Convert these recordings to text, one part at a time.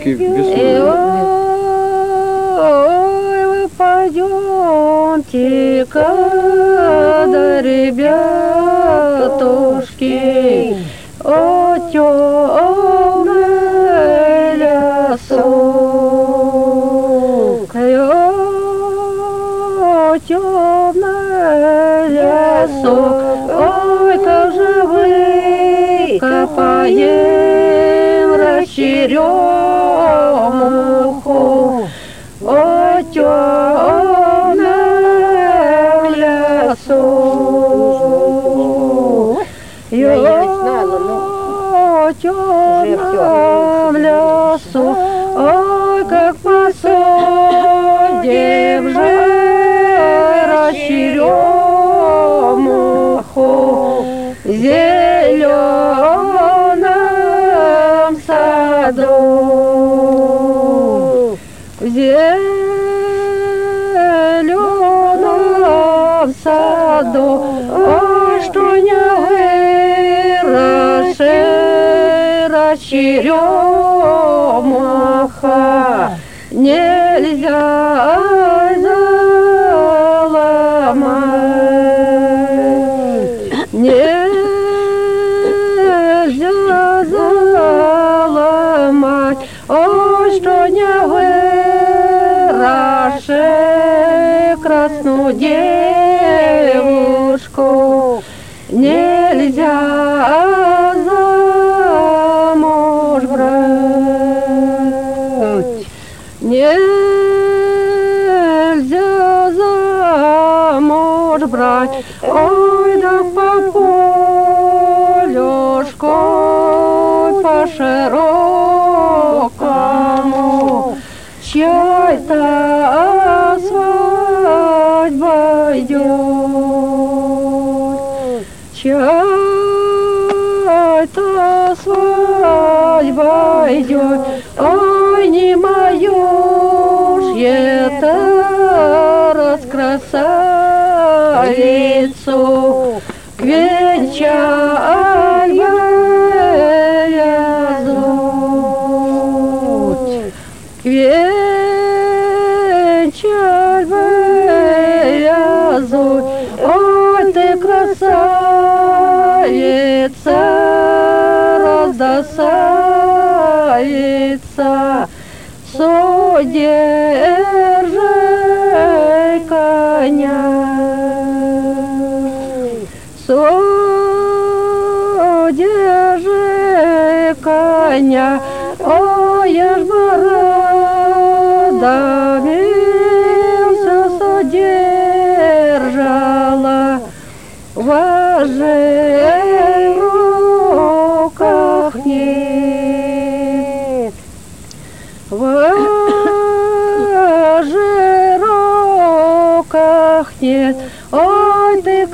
все-таки без Ой, вы пойдемте, когда ребятушки, о, темный лесок, о, темный лесок, ой, как же вы копаем расчерёмуху, о, темный лесок, о, темном лесу, ой, как посадим же расчерёмуху в зеленом саду, в зеленом саду, ой, что не выросши расчерёмуха, нельзя заломать, нельзя заломать, ой, что не выросши красную девушку, нельзя замуж брать, нельзя замуж брать, ой, да по полюшку, по широкому, чья-то свадьба идет, чья-то свадьба идет, ой, не мою ж это раскрасавицу венчать вязут, венчать вязут, ой, ты красавица, раздосавица, содержи коня, содержи коня, ой, я ж бородами все содержала, вожей в руках нет, вожей в руках нет, ой, ты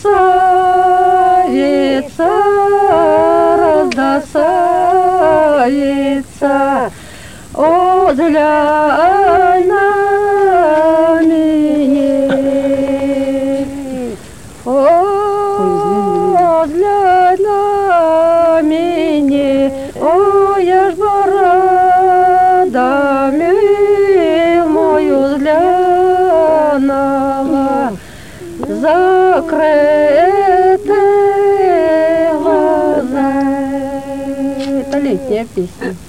красавица, раздосавица, о, взглянь на меня, о, взглянь на меня, о, я ж бородами мою взглянула, закрыты глаза. Это летняя песня.